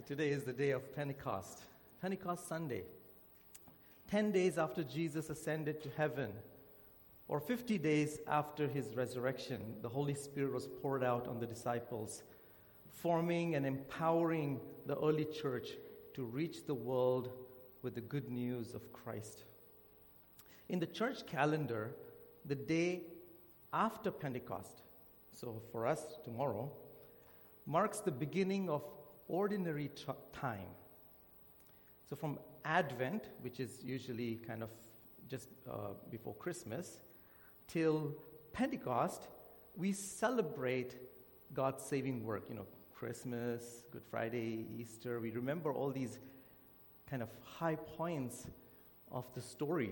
Today is the day of Pentecost, Pentecost Sunday. 10 days after Jesus ascended to heaven, or 50 days after his resurrection, the Holy Spirit was poured out on the disciples, forming and empowering the early church to reach the world with the good news of Christ. In the church calendar, the day after Pentecost, so for us tomorrow, marks the beginning of ordinary time. So from Advent, which is usually kind of just before Christmas, till Pentecost, we celebrate God's saving work. Christmas, Good Friday, Easter. We remember all these kind of high points of the story.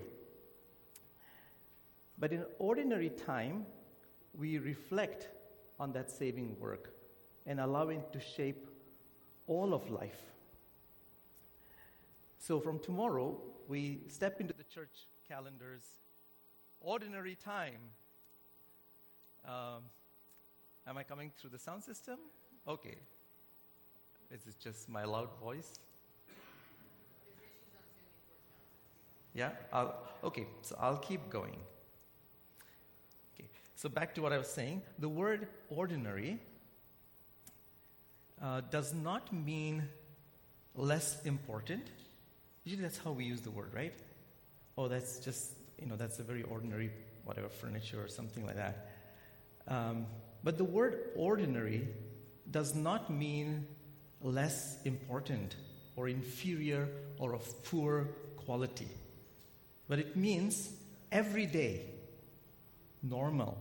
But in ordinary time, we reflect on that saving work and allow it to shape all of life. So from tomorrow, we step into the church calendar's ordinary time. Am I coming through the sound system? Okay. Is it just my loud voice? Yeah? Okay, so I'll keep going. Okay, so back to what I was saying. The word ordinary does not mean less important. Usually that's how we use the word, right? Oh, that's just, that's a very ordinary, whatever, furniture or something like that. But the word ordinary does not mean less important or inferior or of poor quality. But it means everyday, normal.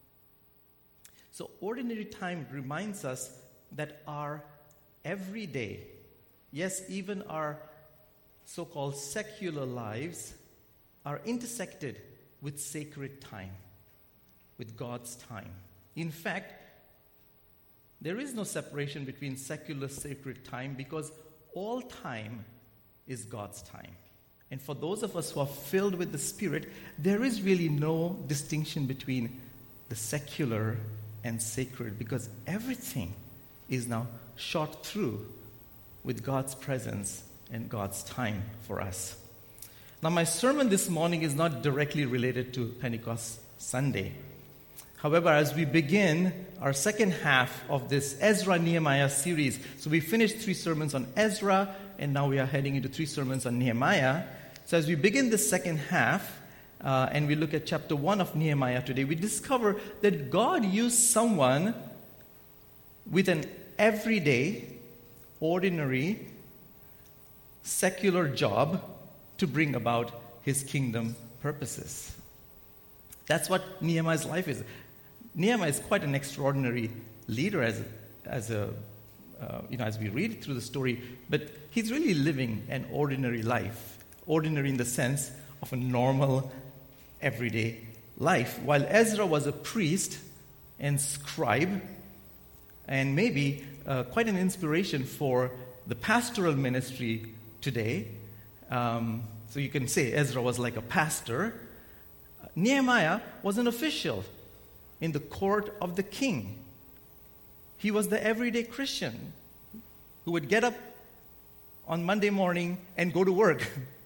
So ordinary time reminds us that our everyday, yes, even our so-called secular lives, are intersected with sacred time, with God's time. In fact, there is no separation between secular sacred time because all time is God's time. And for those of us who are filled with the Spirit, there is really no distinction between the secular and sacred because everything is now shot through with God's presence and God's time for us. Now, my sermon this morning is not directly related to Pentecost Sunday. However, as we begin our second half of this Ezra-Nehemiah series, so we finished 3 sermons on Ezra, and now we are heading into 3 sermons on Nehemiah. So as we begin this second half, and we look at chapter 1 of Nehemiah today, we discover that God used someone with an everyday, ordinary, secular job to bring about his kingdom purposes. That's what Nehemiah's life is. Nehemiah is quite an extraordinary leader as we read through the story, but he's really living an ordinary life. Ordinary in the sense of a normal, everyday life. While Ezra was a priest and scribe, and maybe quite an inspiration for the pastoral ministry today. So you can say Ezra was like a pastor. Nehemiah was an official in the court of the king. He was the everyday Christian who would get up on Monday morning and go to work.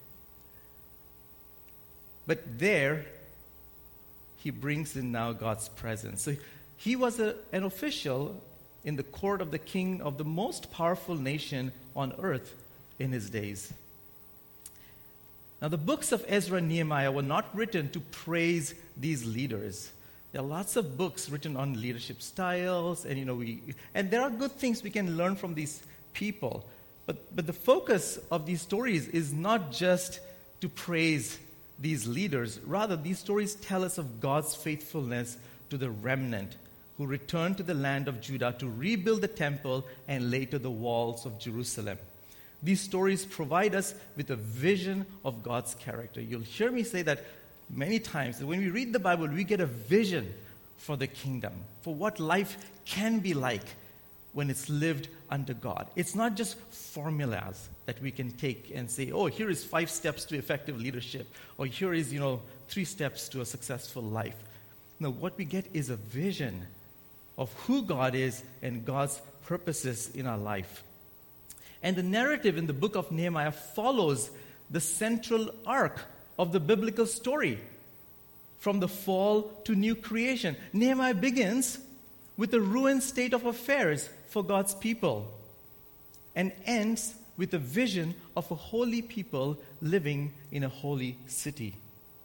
But there, he brings in now God's presence. So he was an official in the court of the king of the most powerful nation on earth in his days. Now, the books of Ezra and Nehemiah were not written to praise these leaders. There are lots of books written on leadership styles, and there are good things we can learn from these people. But the focus of these stories is not just to praise these leaders. Rather, these stories tell us of God's faithfulness to the remnant who returned to the land of Judah to rebuild the temple and later the walls of Jerusalem. These stories provide us with a vision of God's character. You'll hear me say that many times. When we read the Bible, we get a vision for the kingdom, for what life can be like when it's lived under God. It's not just formulas that we can take and say, oh, here is 5 steps to effective leadership, or here is, 3 steps to a successful life. No, what we get is a vision of who God is and God's purposes in our life. And the narrative in the book of Nehemiah follows the central arc of the biblical story, from the fall to new creation. Nehemiah begins with the ruined state of affairs for God's people and ends with a vision of a holy people living in a holy city.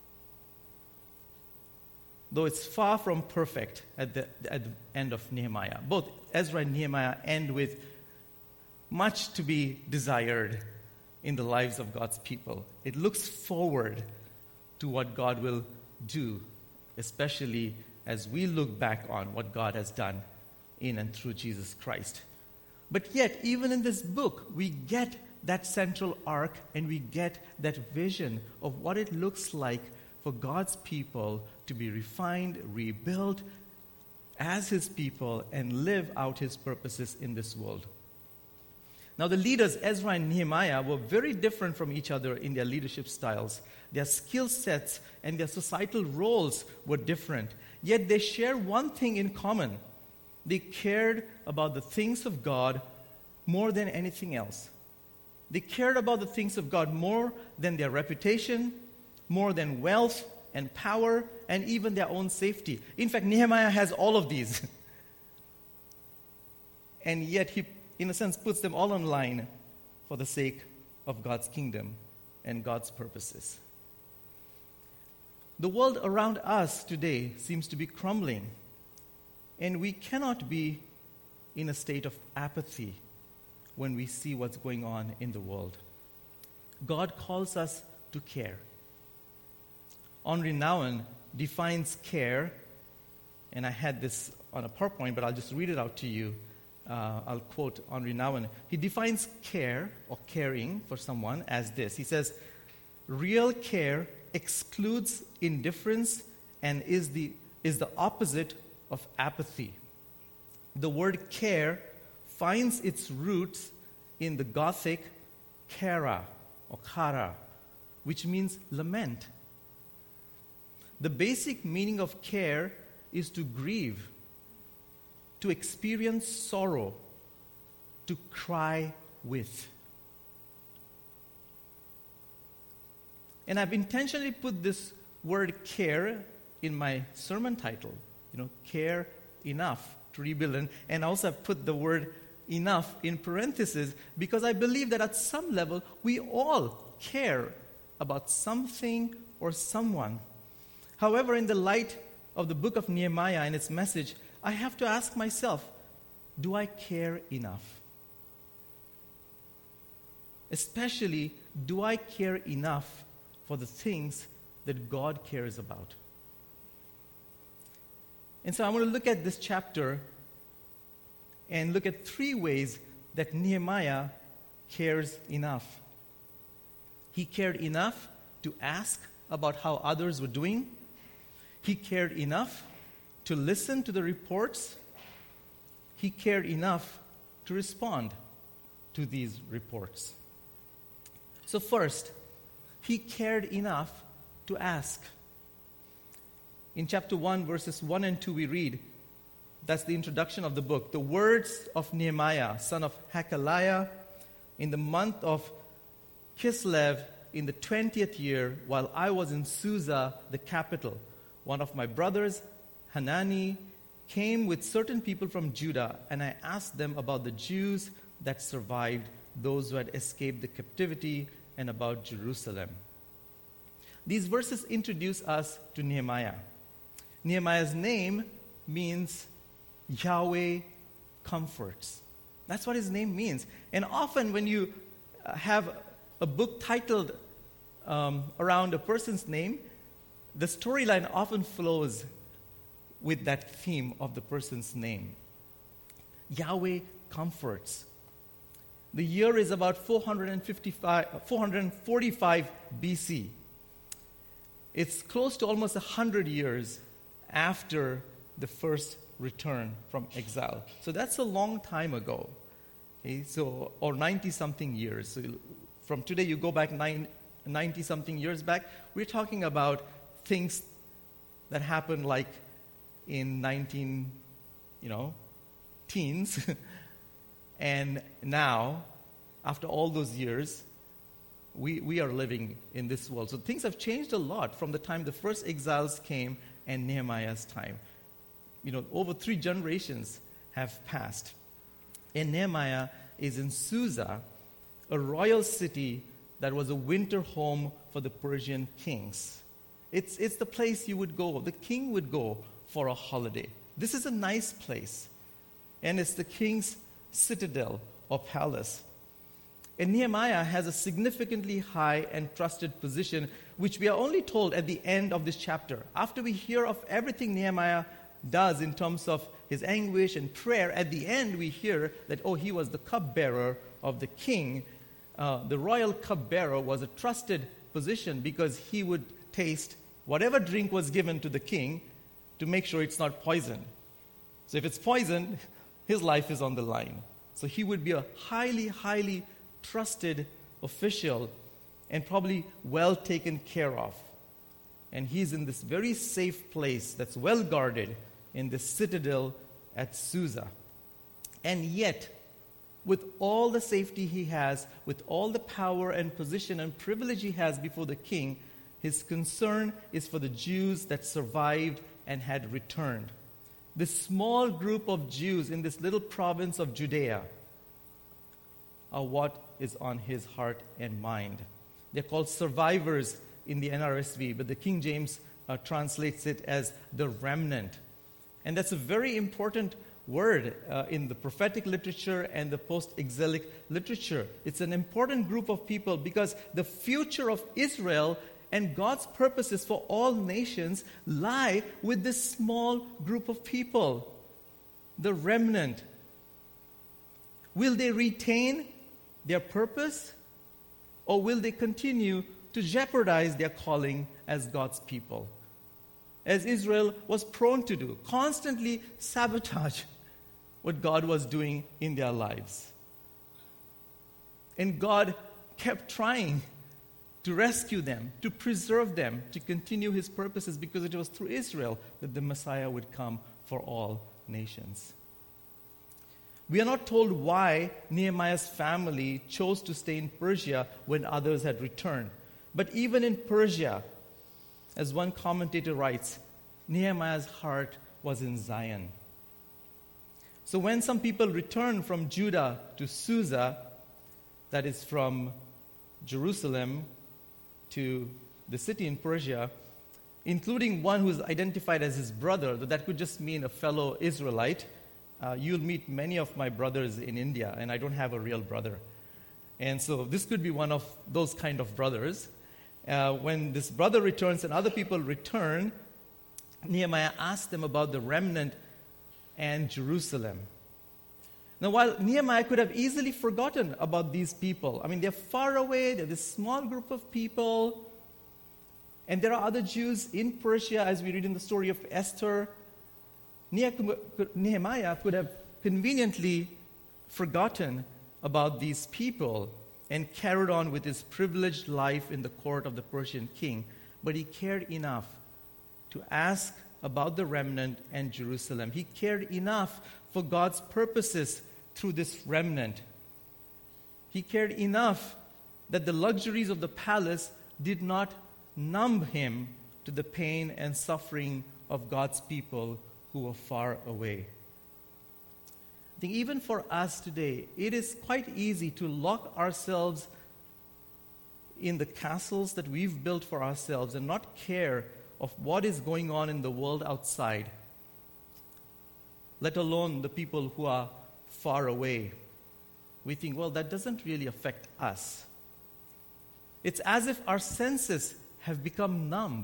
Though it's far from perfect at the end of Nehemiah. Both Ezra and Nehemiah end with much to be desired in the lives of God's people. It looks forward to what God will do, especially as we look back on what God has done in and through Jesus Christ. But yet, even in this book, we get that central arc and we get that vision of what it looks like for God's people to be refined, rebuilt as His people and live out His purposes in this world. Now, the leaders, Ezra and Nehemiah, were very different from each other in their leadership styles. Their skill sets and their societal roles were different. Yet they share one thing in common. They cared about the things of God more than anything else. They cared about the things of God more than their reputation, more than wealth and power, and even their own safety. In fact, Nehemiah has all of these. And yet he, in a sense, puts them all on line for the sake of God's kingdom and God's purposes. The world around us today seems to be crumbling, and we cannot be in a state of apathy when we see what's going on in the world. God calls us to care. Henri Nouwen defines care, and I had this on a PowerPoint, but I'll just read it out to you. I'll quote Henri Nouwen. He defines care or caring for someone as this. He says, real care excludes indifference and is the opposite of apathy. The word care finds its roots in the Gothic cara or cara, which means lament. The basic meaning of care is to grieve, to experience sorrow, to cry with. And I've intentionally put this word care in my sermon title, care enough to rebuild. And also I've put the word enough in parentheses because I believe that at some level we all care about something or someone. However, in the light of the book of Nehemiah and its message, I have to ask myself, do I care enough? Especially, do I care enough for the things that God cares about? And so I want to look at this chapter and look at 3 ways that Nehemiah cares enough. He cared enough to ask about how others were doing. He cared enough to listen to the reports. He cared enough to respond to these reports. So first, he cared enough to ask. In chapter 1, verses 1 and 2, we read, that's the introduction of the book. The words of Nehemiah, son of Hakaliah, in the month of Kislev, in the 20th year, while I was in Susa, the capital, one of my brothers, Hanani, came with certain people from Judah, and I asked them about the Jews that survived, those who had escaped the captivity, and about Jerusalem. These verses introduce us to Nehemiah. Nehemiah's name means Yahweh comforts. That's what his name means. And often when you have a book titled around a person's name, the storyline often flows with that theme of the person's name. Yahweh comforts. The year is about 445 BC. It's close to almost 100 years after the first return from exile. So that's a long time ago. Okay? So, or 90-something years. So from today, you go back 90-something years back, we're talking about things that happened like in teens, and now after all those years, we are living in this world. So things have changed a lot from the time the first exiles came and Nehemiah's time. Over 3 generations have passed. And Nehemiah is in Susa, a royal city that was a winter home for the Persian kings. It's the place you would go, the king would go for a holiday. This is a nice place. And it's the king's citadel or palace. And Nehemiah has a significantly high and trusted position, which we are only told at the end of this chapter. After we hear of everything Nehemiah does in terms of his anguish and prayer, at the end we hear that, he was the cupbearer of the king. The royal cupbearer was a trusted position because he would taste whatever drink was given to the king to make sure it's not poisoned. So if it's poisoned, his life is on the line. So he would be a highly, highly trusted official and probably well taken care of. And he's in this very safe place that's well guarded in the citadel at Susa. And yet, with all the safety he has, with all the power and position and privilege he has before the king, his concern is for the Jews that survived and had returned. This small group of Jews in this little province of Judea are what is on his heart and mind. They're called survivors in the NRSV, but the King James translates it as the remnant. And that's a very important word in the prophetic literature and the post-exilic literature. It's an important group of people because the future of Israel and God's purposes for all nations lie with this small group of people, the remnant. Will they retain their purpose, or will they continue to jeopardize their calling as God's people? As Israel was prone to do, constantly sabotage what God was doing in their lives. And God kept trying to rescue them, to preserve them, to continue his purposes, because it was through Israel that the Messiah would come for all nations. We are not told why Nehemiah's family chose to stay in Persia when others had returned. But even in Persia, as one commentator writes, Nehemiah's heart was in Zion. So when some people returned from Judah to Susa, that is from Jerusalem to the city in Persia, including one who is identified as his brother, though that could just mean a fellow Israelite. You'll meet many of my brothers in India, and I don't have a real brother. And so this could be one of those kind of brothers. When this brother returns and other people return, Nehemiah asked them about the remnant and Jerusalem. Now, while Nehemiah could have easily forgotten about these people, they're far away, they're this small group of people, and there are other Jews in Persia, as we read in the story of Esther. Nehemiah could have conveniently forgotten about these people and carried on with his privileged life in the court of the Persian king. But he cared enough to ask about the remnant and Jerusalem. He cared enough for God's purposes through this remnant. He cared enough that the luxuries of the palace did not numb him to the pain and suffering of God's people who were far away. I think even for us today, it is quite easy to lock ourselves in the castles that we've built for ourselves and not care of what is going on in the world outside, let alone the people who are far away. We think, well, that doesn't really affect us. It's as if our senses have become numb.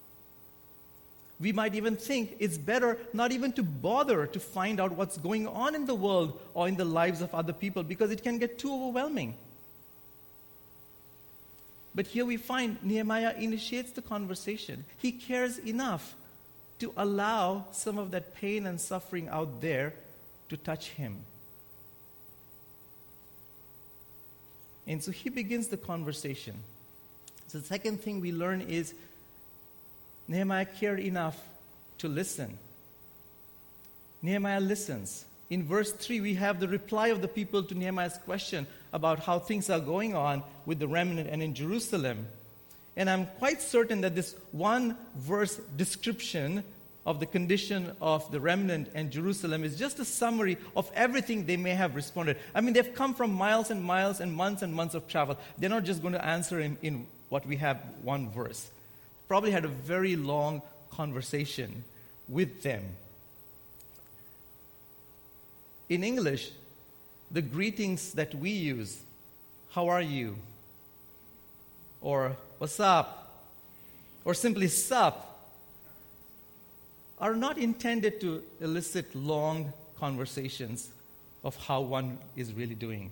We might even think it's better not even to bother to find out what's going on in the world or in the lives of other people, because it can get too overwhelming. But here we find Nehemiah initiates the conversation. He cares enough to allow some of that pain and suffering out there to touch him. And so he begins the conversation. So the second thing we learn is Nehemiah cared enough to listen. Nehemiah listens. In verse 3, we have the reply of the people to Nehemiah's question about how things are going on with the remnant and in Jerusalem. And I'm quite certain that this one verse description of the condition of the remnant and Jerusalem is just a summary of everything they may have responded. I mean, they've come from miles and miles and months of travel. They're not just going to answer in what we have one verse. Probably had a very long conversation with them. In English, the greetings that we use, how are you? Or what's up? Or simply sup, are not intended to elicit long conversations of how one is really doing.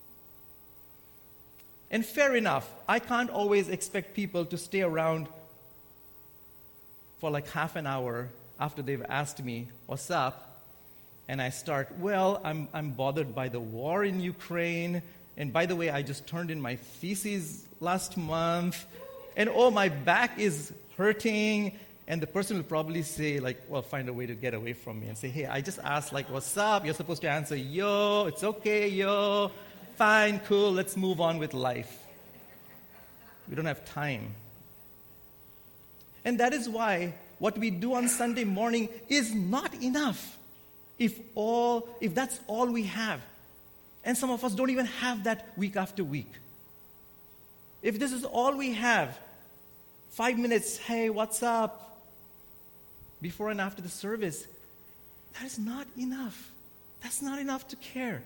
And fair enough, I can't always expect people to stay around for like half an hour after they've asked me, what's up? And I start, well, I'm bothered by the war in Ukraine. And by the way, I just turned in my thesis last month. And oh, my back is hurting. And the person will probably say, like, well, find a way to get away from me and say, hey, I just asked, like, what's up? You're supposed to answer, yo, it's okay, yo, fine, cool, let's move on with life. We don't have time. And that is why what we do on Sunday morning is not enough if that's all we have. And some of us don't even have that week after week. If this is all we have, 5 minutes, hey, what's up? Before and after the service, that is not enough. That's not enough to care.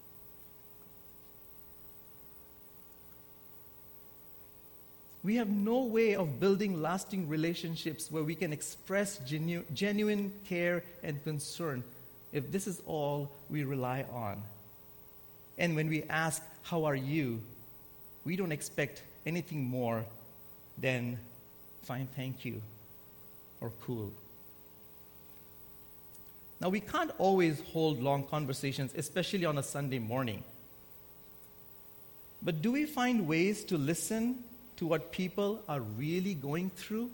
We have no way of building lasting relationships where we can express genuine care and concern if this is all we rely on. And when we ask, how are you? We don't expect anything more than fine, thank you, or cool. Now, we can't always hold long conversations, especially on a Sunday morning. But do we find ways to listen to what people are really going through?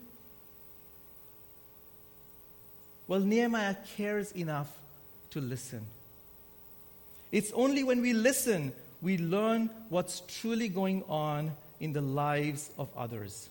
Well, Nehemiah cares enough to listen. It's only when we listen we learn what's truly going on in the lives of others.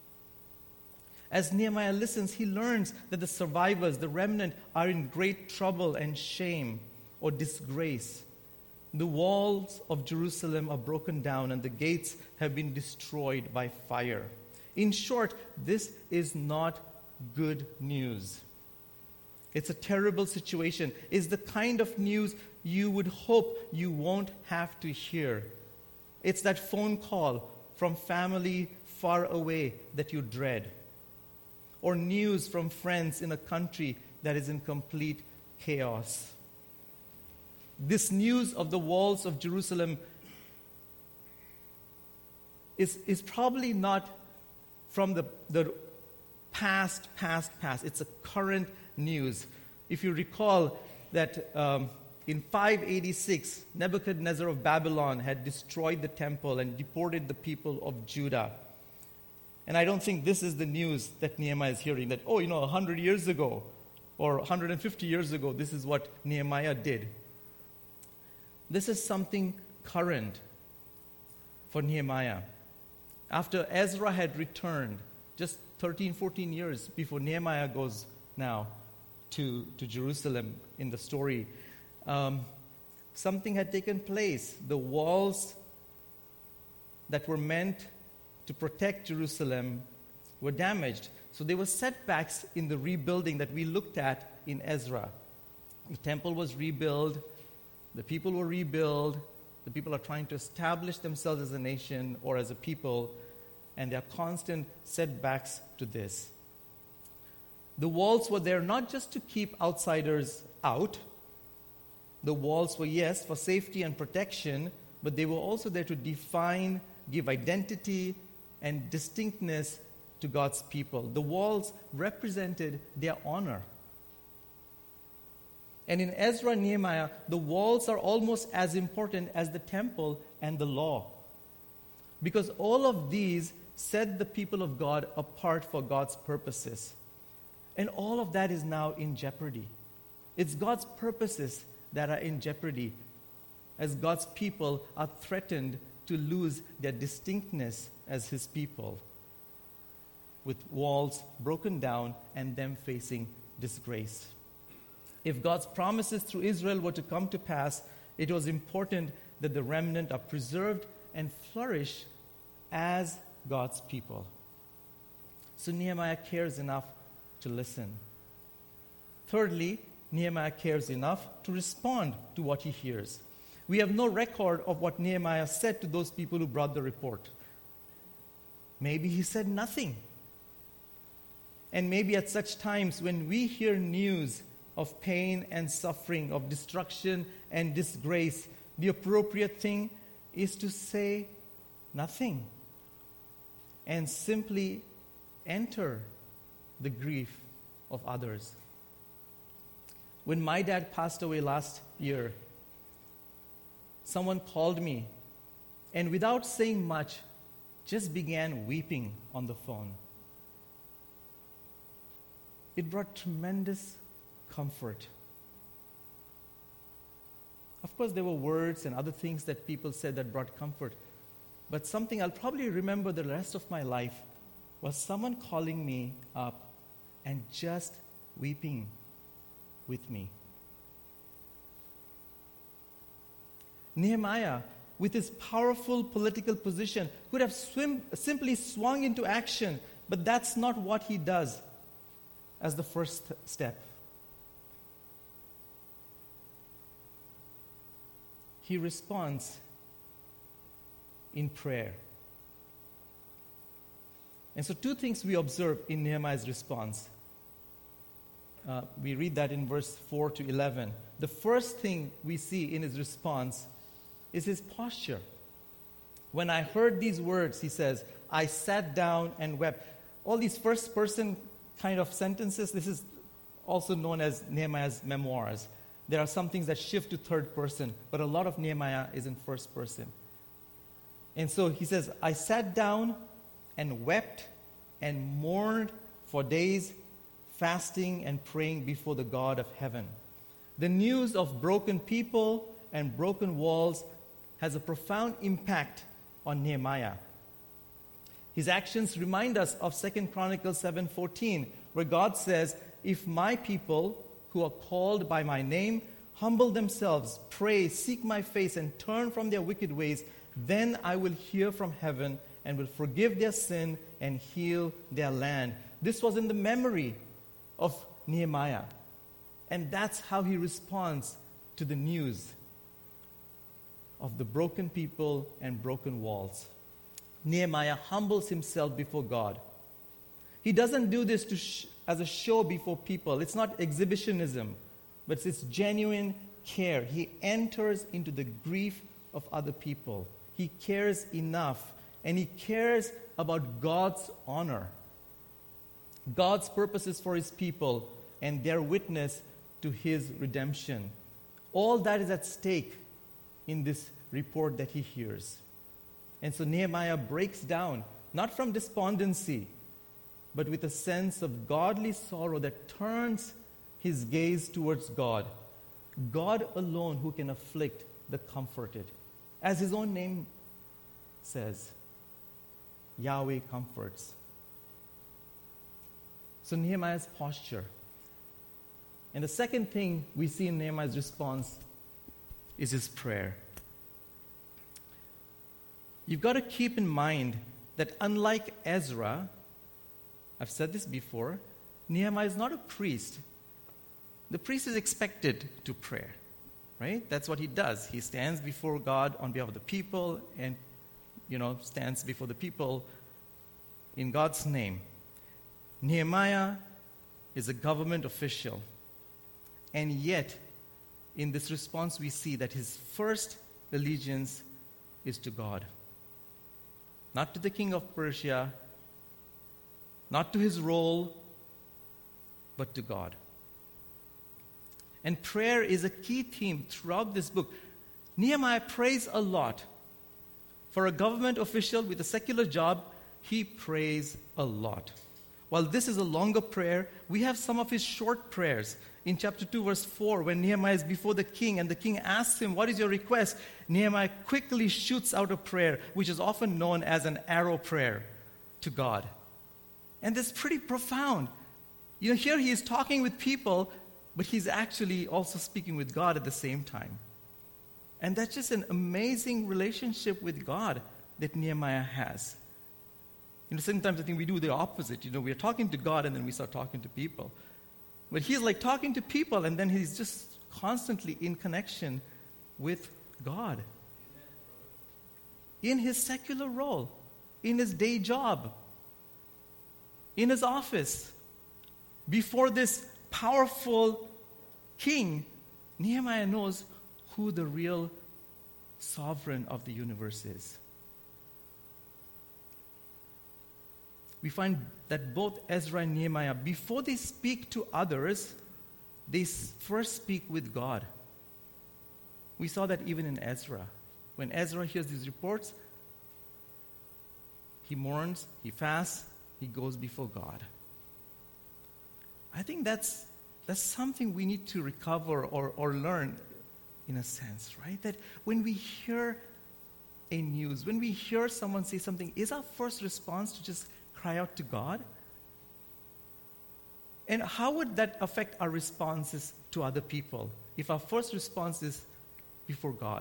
As Nehemiah listens, he learns that the survivors, the remnant, are in great trouble and shame or disgrace. The walls of Jerusalem are broken down and the gates have been destroyed by fire. In short, this is not good news. It's a terrible situation. It's the kind of news you would hope you won't have to hear. It's that phone call from family far away that you dread. Or news from friends in a country that is in complete chaos. This news of the walls of Jerusalem is probably not from the past. It's a current news. If you recall that in 586, Nebuchadnezzar of Babylon had destroyed the temple and deported the people of Judah. And I don't think this is the news that Nehemiah is hearing, that, 100 years ago or 150 years ago, this is what Nehemiah did. This is something current for Nehemiah. After Ezra had returned, just 13, 14 years before Nehemiah goes now to Jerusalem in the story, something had taken place. The walls that were meant to protect Jerusalem were damaged. So there were setbacks in the rebuilding that we looked at in Ezra. The temple was rebuilt. The people were rebuilt. The people are trying to establish themselves as a nation or as a people, and there are constant setbacks to this. The walls were there not just to keep outsiders out. The walls were, yes, for safety and protection, but they were also there to define, give identity, and distinctness to God's people. The walls represented their honor. And in Ezra and Nehemiah, the walls are almost as important as the temple and the law. Because all of these set the people of God apart for God's purposes. And all of that is now in jeopardy. It's God's purposes that are in jeopardy, as God's people are threatened to lose their distinctness as His people, with walls broken down and them facing disgrace. If God's promises through Israel were to come to pass, it was important that the remnant are preserved and flourish as God's people. So Nehemiah cares enough to listen. Thirdly, Nehemiah cares enough to respond to what he hears. We have no record of what Nehemiah said to those people who brought the report. Maybe he said nothing. And maybe at such times when we hear news of pain and suffering, of destruction and disgrace, the appropriate thing is to say nothing and simply enter the grief of others. When my dad passed away last year, someone called me and without saying much, just began weeping on the phone. It brought tremendous comfort. Of course, there were words and other things that people said that brought comfort. But something I'll probably remember the rest of my life was someone calling me up and just weeping with me. Nehemiah, with his powerful political position, could have simply swung into action, but that's not what he does as the first step. He responds in prayer. And so 2 things we observe in Nehemiah's response. We read that in verse 4 to 11. The first thing we see in his response is his posture. When I heard these words, he says, I sat down and wept. All these first person kind of sentences, this is also known as Nehemiah's memoirs. There are some things that shift to third person, but a lot of Nehemiah is in first person. And so he says, I sat down and wept and mourned for days, fasting and praying before the God of heaven. The news of broken people and broken walls has a profound impact on Nehemiah. His actions remind us of 2 Chronicles 7:14, where God says, if my people who are called by my name humble themselves, pray, seek my face, and turn from their wicked ways, then I will hear from heaven and will forgive their sin and heal their land. This was in the memory of Nehemiah. And that's how he responds to the news of the broken people and broken walls. Nehemiah humbles himself before God. He doesn't do this as a show before people. It's not exhibitionism, but it's genuine care. He enters into the grief of other people. He cares enough, and he cares about God's honor, God's purposes for his people, and their witness to his redemption. All that is at stake in this report that he hears. And so Nehemiah breaks down, not from despondency, but with a sense of godly sorrow that turns his gaze towards God. God alone who can afflict the comforted. As his own name says, Yahweh comforts. So Nehemiah's posture. And the second thing we see in Nehemiah's response is his prayer. You've got to keep in mind that unlike Ezra, I've said this before, Nehemiah is not a priest. The priest is expected to pray, right? That's what he does. He stands before God on behalf of the people and, stands before the people in God's name. Nehemiah is a government official. And yet, in this response, we see that his first allegiance is to God. Not to the king of Persia, not to his role, but to God. And prayer is a key theme throughout this book. Nehemiah prays a lot. For a government official with a secular job, he prays a lot. While this is a longer prayer, we have some of his short prayers. In chapter 2, verse 4, when Nehemiah is before the king and the king asks him, "What is your request?" Nehemiah quickly shoots out a prayer, which is often known as an arrow prayer to God. And that's pretty profound. Here he is talking with people, but he's actually also speaking with God at the same time. And that's just an amazing relationship with God that Nehemiah has. Sometimes I think we do the opposite. We are talking to God and then we start talking to people. But he's like talking to people and then he's just constantly in connection with God. In his secular role, in his day job, in his office, before this powerful king, Nehemiah knows who the real sovereign of the universe is. We find that both Ezra and Nehemiah, before they speak to others, they first speak with God. We saw that even in Ezra. When Ezra hears these reports, he mourns, he fasts, he goes before God. I think that's something we need to recover or learn in a sense, right? That when we hear a news, when we hear someone say something, is our first response to just cry out to God? And how would that affect our responses to other people if our first response is before God?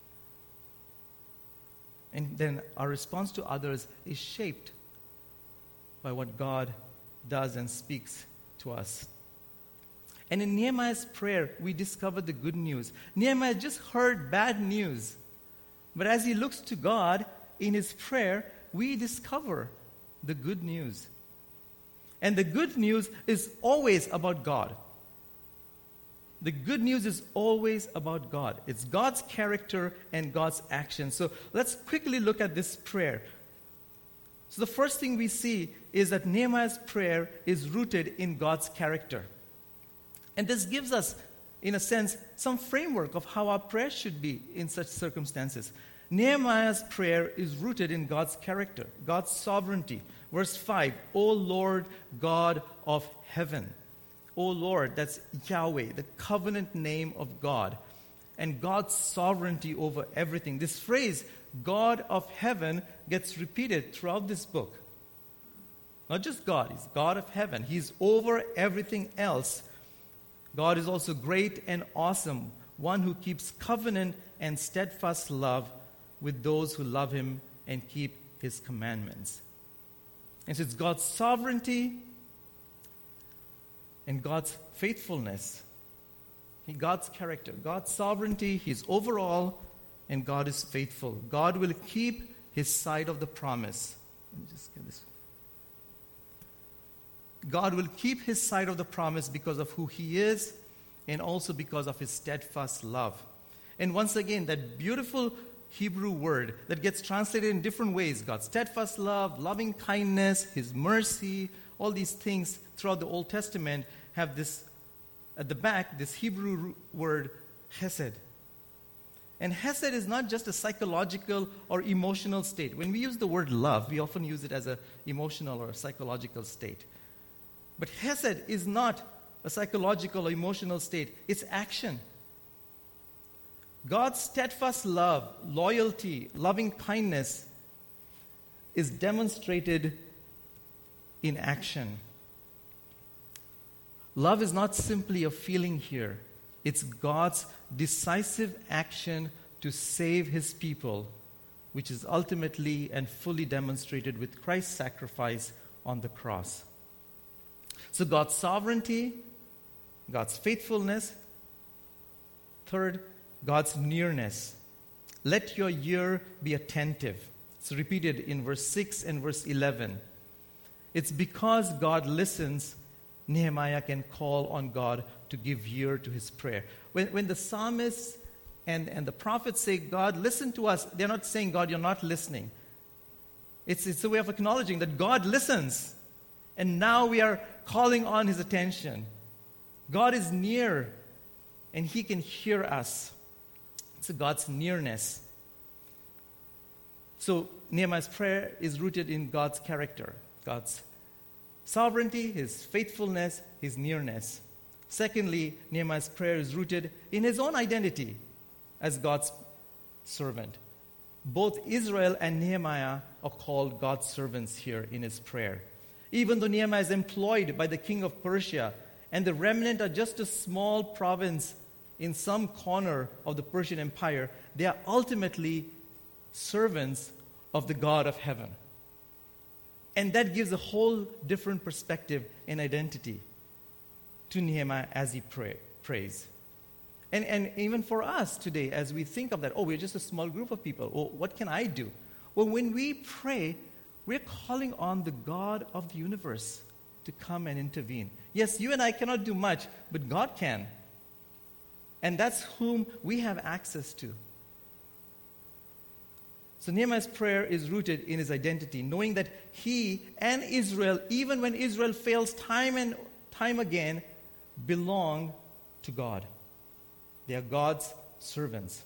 And then our response to others is shaped by what God does and speaks to us. And in Nehemiah's prayer, we discover the good news. Nehemiah just heard bad news. But as he looks to God in his prayer, we discover the good news. And the good news is always about God. The good news is always about God. It's God's character and God's action. So let's quickly look at this prayer. So the first thing we see is that Nehemiah's prayer is rooted in God's character. And this gives us, in a sense, some framework of how our prayer should be in such circumstances. Nehemiah's prayer is rooted in God's character, God's sovereignty. Verse 5, O Lord God of heaven. O Lord, that's Yahweh, the covenant name of God. And God's sovereignty over everything. This phrase, God of heaven, gets repeated throughout this book. Not just God, He's God of heaven. He's over everything else. God is also great and awesome, one who keeps covenant and steadfast love with those who love Him and keep His commandments. And so it's God's sovereignty and God's faithfulness. God's character, God's sovereignty, He's overall, and God is faithful. God will keep His side of the promise. Let me just get this. God will keep His side of the promise because of who He is and also because of His steadfast love. And once again, that beautiful Hebrew word that gets translated in different ways, God's steadfast love, loving kindness, His mercy, all these things throughout the Old Testament have this, at the back, this Hebrew word, chesed. And chesed is not just a psychological or emotional state. When we use the word love, we often use it as an emotional or a psychological state. But chesed is not a psychological or emotional state. It's action. God's steadfast love, loyalty, loving kindness is demonstrated in action. Love is not simply a feeling here. It's God's decisive action to save His people, which is ultimately and fully demonstrated with Christ's sacrifice on the cross. So God's sovereignty, God's faithfulness. Third, God's nearness. Let your ear be attentive. It's repeated in verse 6 and verse 11. It's because God listens, Nehemiah can call on God to give ear to his prayer. When the psalmists and the prophets say, God, listen to us, they're not saying, God, you're not listening. It's a way of acknowledging that God listens. And now we are calling on His attention. God is near, and He can hear us. It's God's nearness. So Nehemiah's prayer is rooted in God's character, God's sovereignty, his faithfulness, his nearness. Secondly, Nehemiah's prayer is rooted in his own identity as God's servant. Both Israel and Nehemiah are called God's servants here in his prayer. Even though Nehemiah is employed by the king of Persia, and the remnant are just a small province in some corner of the Persian Empire, they are ultimately servants of the God of heaven. And that gives a whole different perspective and identity to Nehemiah as he prays. And even for us today, as we think of that, oh, we're just a small group of people. Oh, what can I do? Well, when we pray, we're calling on the God of the universe to come and intervene. Yes, you and I cannot do much, but God can. And that's whom we have access to. So Nehemiah's prayer is rooted in his identity, knowing that he and Israel, even when Israel fails time and time again, belong to God. They are God's servants.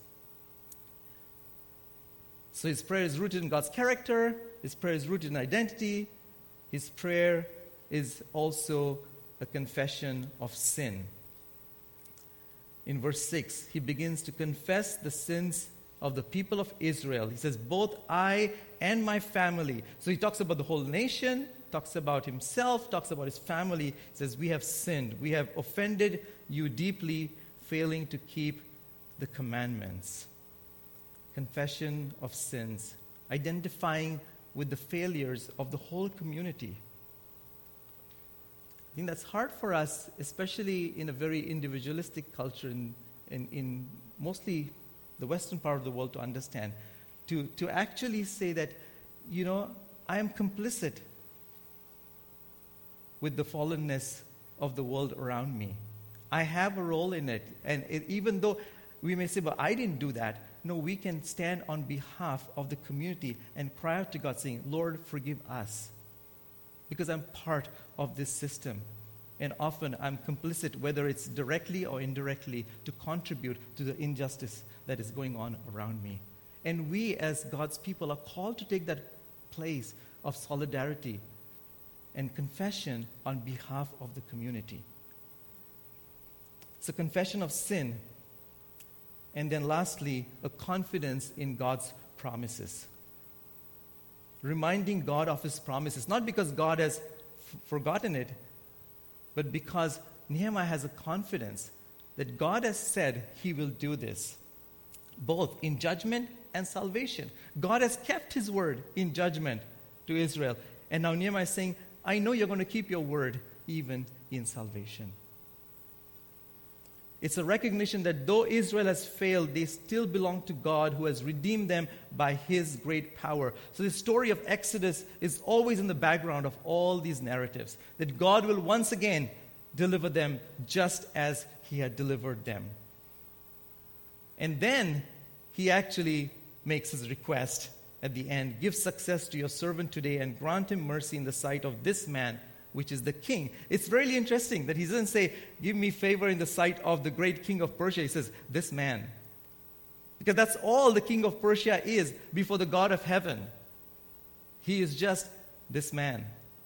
So his prayer is rooted in God's character. His prayer is rooted in identity. His prayer is also a confession of sin. In verse 6, he begins to confess the sins of the people of Israel. He says, both I and my family. So he talks about the whole nation, talks about himself, talks about his family. He says, we have sinned. We have offended you deeply, failing to keep the commandments. Confession of sins, identifying with the failures of the whole community. I think that's hard for us, especially in a very individualistic culture in mostly the Western part of the world, to understand. To actually say that, I am complicit with the fallenness of the world around me. I have a role in it. And even though we may say, but I didn't do that, no, we can stand on behalf of the community and cry out to God saying, Lord, forgive us. Because I'm part of this system. And often I'm complicit, whether it's directly or indirectly, to contribute to the injustice that is going on around me. And we as God's people are called to take that place of solidarity and confession on behalf of the community. It's a confession of sin. And then lastly, a confidence in God's promises. Reminding God of his promises, not because God has forgotten it, but because Nehemiah has a confidence that God has said he will do this, both in judgment and salvation. God has kept his word in judgment to Israel. And now Nehemiah is saying, I know you're going to keep your word even in salvation. It's a recognition that though Israel has failed, they still belong to God who has redeemed them by his great power. So the story of Exodus is always in the background of all these narratives, that God will once again deliver them just as he had delivered them. And then he actually makes his request at the end, give success to your servant today and grant him mercy in the sight of this man, which is the king. It's really interesting that he doesn't say, give me favor in the sight of the great king of Persia. He says, this man. Because that's all the king of Persia is before the God of heaven. He is just this man.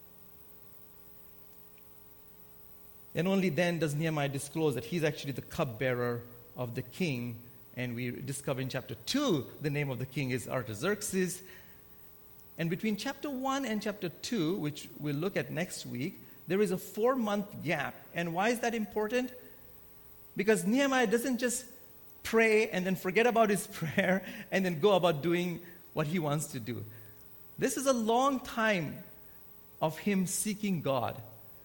And only then does Nehemiah disclose that he's actually the cupbearer of the king. And we discover in chapter 2, the name of the king is Artaxerxes. And between chapter 1 and chapter 2, which we'll look at next week, there is a 4-month gap. And why is that important? Because Nehemiah doesn't just pray and then forget about his prayer and then go about doing what he wants to do. This is a long time of him seeking God.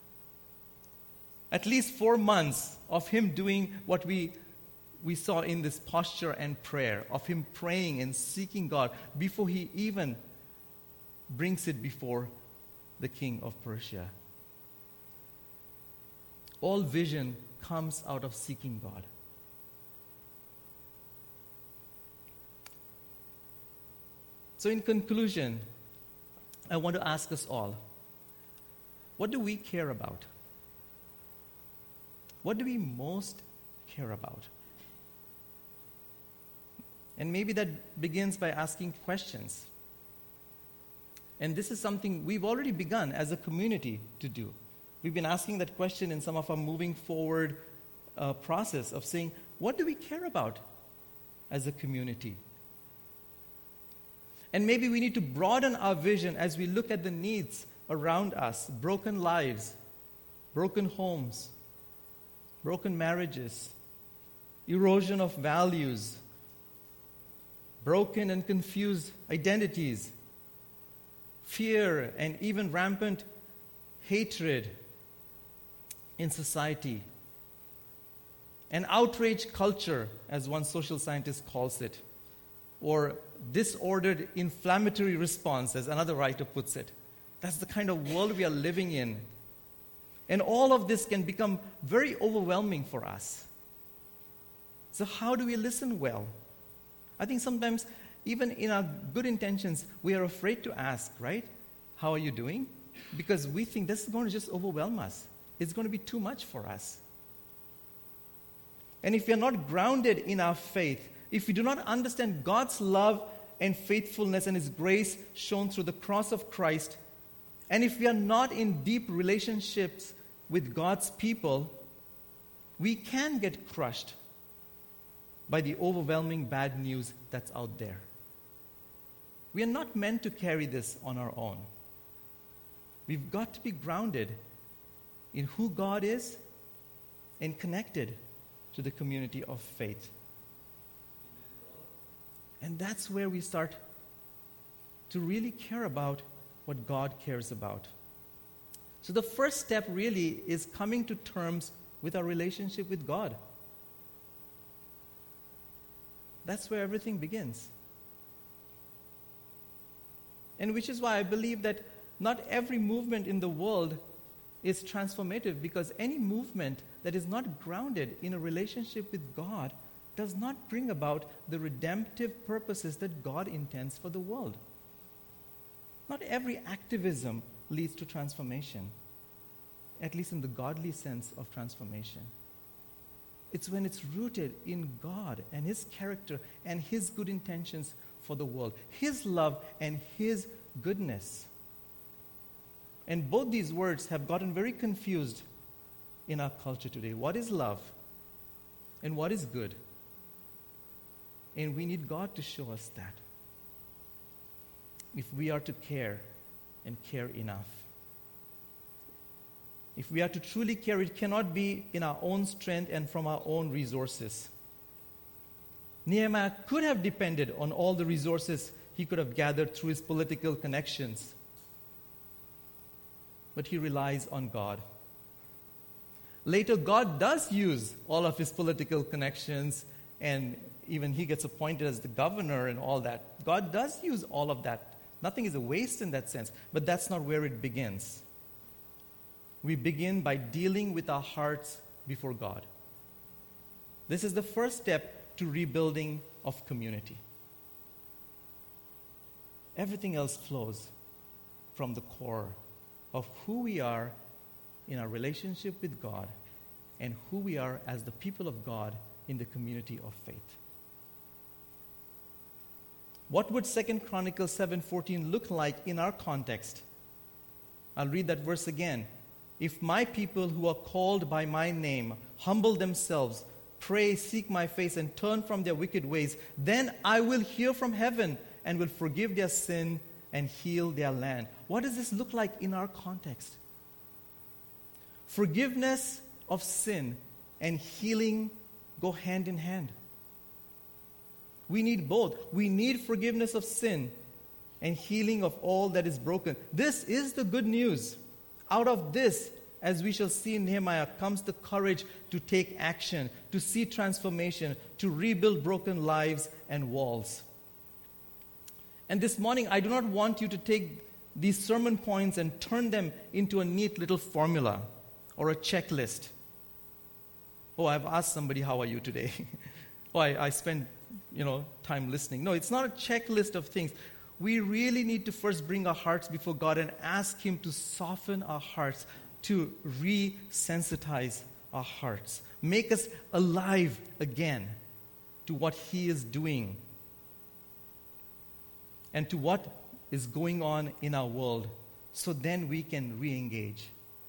At least 4 months of him doing what we saw in this posture and prayer, of him praying and seeking God before he even brings it before the king of Persia. All vision comes out of seeking God. So in conclusion, I want to ask us all, what do we care about? What do we most care about? And maybe that begins by asking questions. And this is something we've already begun as a community to do. We've been asking that question in some of our moving forward process of saying, what do we care about as a community? And maybe we need to broaden our vision as we look at the needs around us, broken lives, broken homes, broken marriages, erosion of values, broken and confused identities, fear, and even rampant hatred in society, an outrage culture, as one social scientist calls it, or disordered inflammatory response, as another writer puts it. That's the kind of world we are living in. And all of this can become very overwhelming for us. So how do we listen well? I think sometimes, even in our good intentions, we are afraid to ask, right? How are you doing? Because we think this is going to just overwhelm us. It's going to be too much for us. And if we are not grounded in our faith, if we do not understand God's love and faithfulness and His grace shown through the cross of Christ, and if we are not in deep relationships with God's people, we can get crushed by the overwhelming bad news that's out there. We are not meant to carry this on our own. We've got to be grounded in who God is and connected to the community of faith. And that's where we start to really care about what God cares about. So the first step really is coming to terms with our relationship with God. That's where everything begins. And which is why I believe that not every movement in the world is transformative, because any movement that is not grounded in a relationship with God does not bring about the redemptive purposes that God intends for the world. Not every activism leads to transformation, at least in the godly sense of transformation. It's when it's rooted in God and His character and His good intentions for the world, His love and His goodness. And both these words have gotten very confused in our culture today. What is love? And what is good? And we need God to show us that, if we are to care and care enough. If we are to truly care, it cannot be in our own strength and from our own resources. Nehemiah could have depended on all the resources he could have gathered through his political connections, but he relies on God. Later, God does use all of his political connections, and even he gets appointed as the governor and all that. God does use all of that. Nothing is a waste in that sense, but that's not where it begins. We begin by dealing with our hearts before God. This is the first step to rebuilding of community. Everything else flows from the core of who we are in our relationship with God and who we are as the people of God in the community of faith. What would 2 Chronicles 7:14 look like in our context? I'll read that verse again. If my people who are called by my name humble themselves, pray, seek my face, and turn from their wicked ways, then I will hear from heaven and will forgive their sin and heal their land. What does this look like in our context? Forgiveness of sin and healing go hand in hand. We need both. We need forgiveness of sin and healing of all that is broken. This is the good news. Out of this, as we shall see in Nehemiah, comes the courage to take action, to see transformation, to rebuild broken lives and walls. And this morning, I do not want you to take these sermon points and turn them into a neat little formula or a checklist. Oh, I've asked somebody, how are you today? Oh, I spent time listening. No, it's not a checklist of things. We really need to first bring our hearts before God and ask Him to soften our hearts, to resensitize our hearts, make us alive again to what He is doing and to what is going on in our world, so then we can re-engage.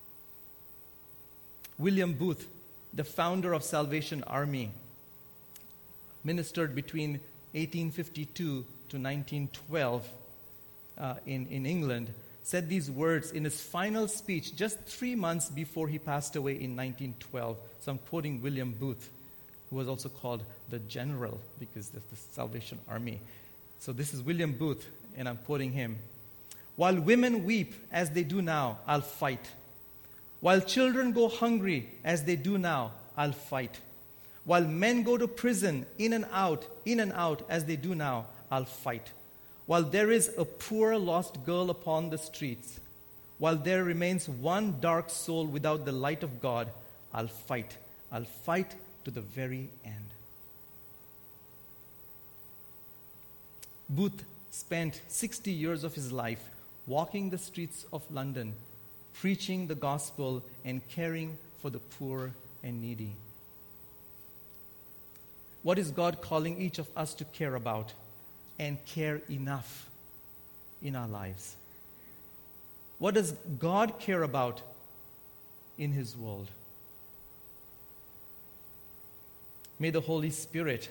William Booth, the founder of Salvation Army, ministered between 1852 to 1912 in England, said these words in his final speech just 3 months before he passed away in 1912. So I'm quoting William Booth, who was also called the General because of the Salvation Army. So this is William Booth, and I'm quoting him. "While women weep as they do now, I'll fight. While children go hungry as they do now, I'll fight. While men go to prison in and out as they do now, I'll fight. While there is a poor lost girl upon the streets, while there remains one dark soul without the light of God, I'll fight. I'll fight to the very end." Booth spent 60 years of his life walking the streets of London, preaching the gospel and caring for the poor and needy. What is God calling each of us to care about and care enough in our lives? What does God care about in His world? May the Holy Spirit,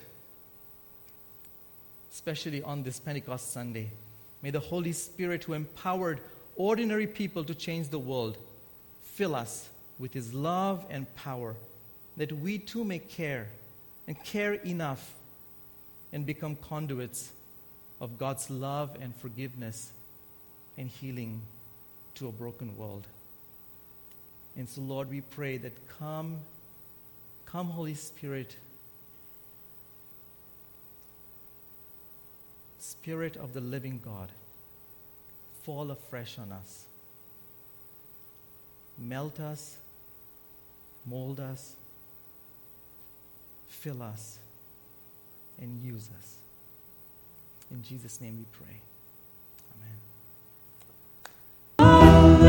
especially on this Pentecost Sunday, may the Holy Spirit who empowered ordinary people to change the world fill us with His love and power, that we too may care and care enough and become conduits of God's love and forgiveness and healing to a broken world. And so, Lord, we pray that come Holy Spirit, Spirit of the living God, fall afresh on us. Melt us, mold us, fill us, and use us. In Jesus' name we pray.